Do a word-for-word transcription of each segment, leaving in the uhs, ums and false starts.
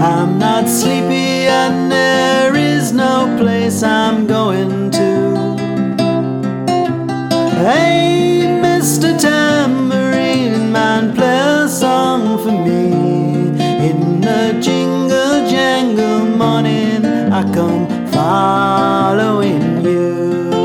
I'm not sleepy and there is no place I'm going to. Hey, Mister Tambourine Man, play a song for me. In the jingle jangle morning I come following you.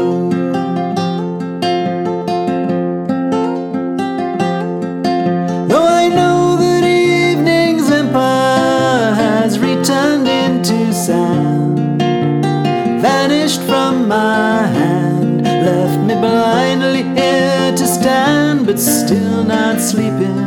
Though I know that evening's empire has returned into sand, vanished from my hand, left me blindly here to stand, but still not sleeping.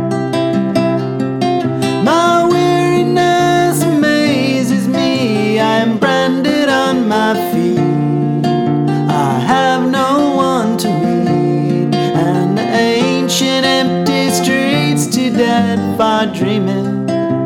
My weariness amazes me, I'm branded on my feet. I have no one to meet, and the ancient empty streets too dead for dreaming.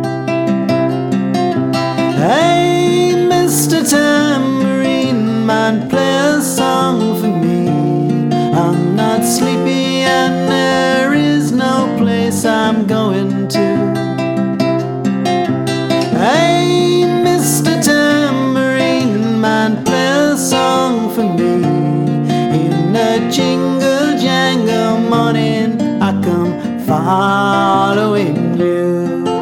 Hey, Mister Tambourine Man, play a song for me. I'm not sleepy and there is no place I'm going to. Hey, Mister Tambourine Man, play a song for me. In the jingle jangle morning I come following you.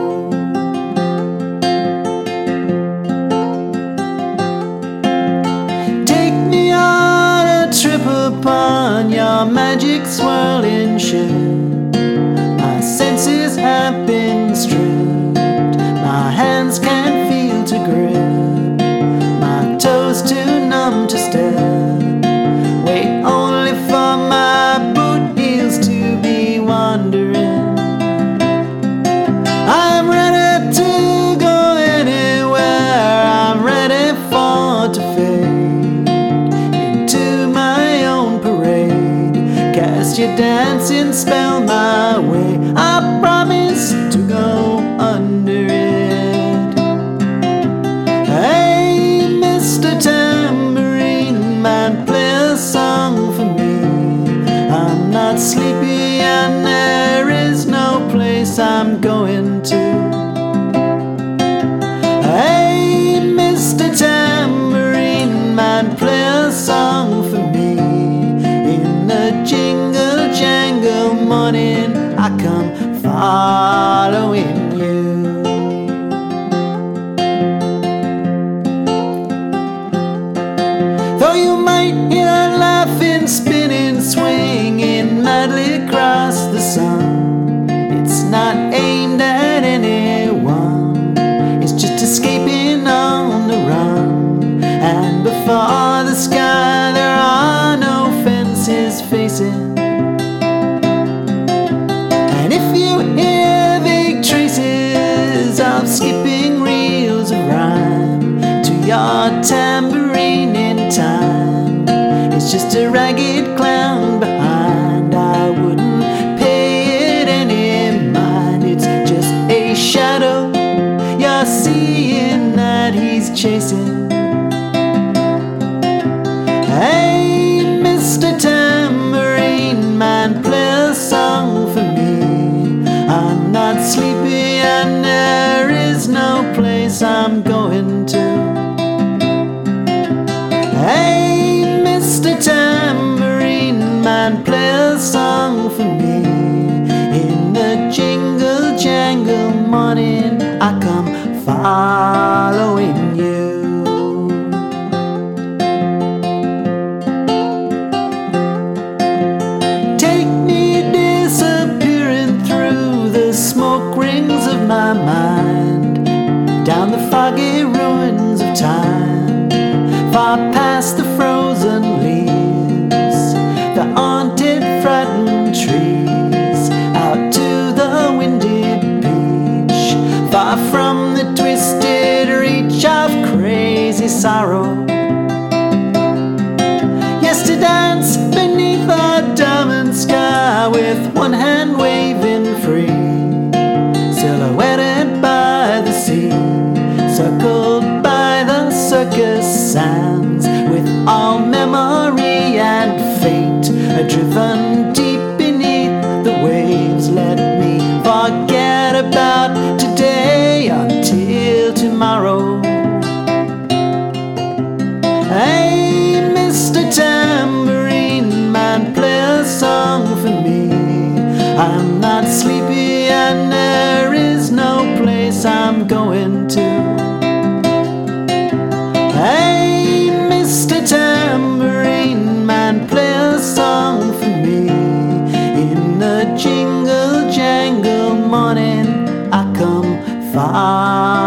Take me on a trip upon your magic swirling ship. My senses have been stripped, my hands can't feel to grip, my toes too numb to step. Wait only for my boot heels to be wandering. I'm ready to go anywhere, I'm ready for to fade into my own parade. Cast your dancing spell my way, I promise to go under it. Hey, Mister Tambourine Man, play a song for me. I'm not sleepy and there is no place I'm going to. Hey, Mister Tambourine Man, play a song for me. In the jingle jangle morning I come following you. Though you might hear laughing, spinning, swinging madly across the sun, it's not aimed at anyone, it's just escaping on the run. And before the sky there are no fences facing. And if you hear vague traces of skipping reels of rhyme to your tambourine in time, it's just a ragged clown behind. I wouldn't pay it any mind, it's just a shadow you're seeing that he's chasing. Hey, Mister Tambourine Man, play a song for me. I'm not sleepy and there is no place I'm going to. Hey, Mister Tambourine Man, play a song for me. In the jingle jangle morning I come following you. Take me disappearing through the smoke rings of my mind, down the foggy ruins of time, far past the frozen leaves, the haunted frightened trees, out to the windy beach, far from the twisted reach of crazy sorrow. Yes, to dance beneath a diamond sky with one hand waving free, silhouetted by the sea, circled by the circus sands, with all memory and fate driven deep beneath the waves. Let me forget about today until going to. Hey, Mister Tambourine Man, play a song for me. In the jingle jangle morning I come far.